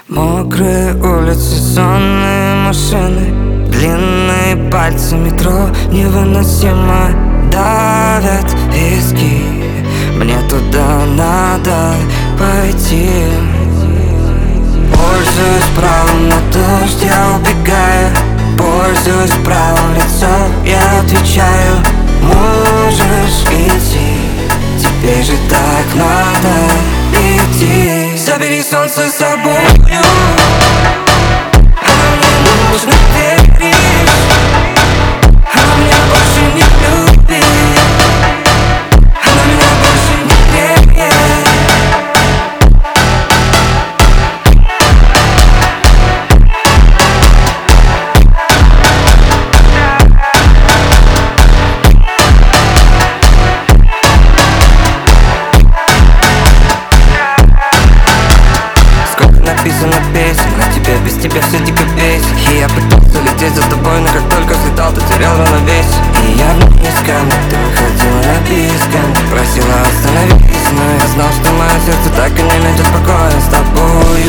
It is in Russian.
Мокрые улицы, сонные машины, длинные пальцы метро невыносимо давят виски. Мне туда надо пойти. Пользуюсь правом на дождь, я убегаю. Пользуюсь правом лицо, я отвечаю. Можешь идти, тебе же так надо идти. Забери солнце с собою, оно мне нужно, веришь? Оно меня больше не любит, оно меня больше не греет. Написано песен, на тебе, без тебя все дико бесит. И я пытался лететь за тобой, но как только взлетал, ты терял равновесие. И я вновь не скам, ты выходила на писком, просила остановиться, но я знал, что мое сердце так и не найдет покоя с тобою.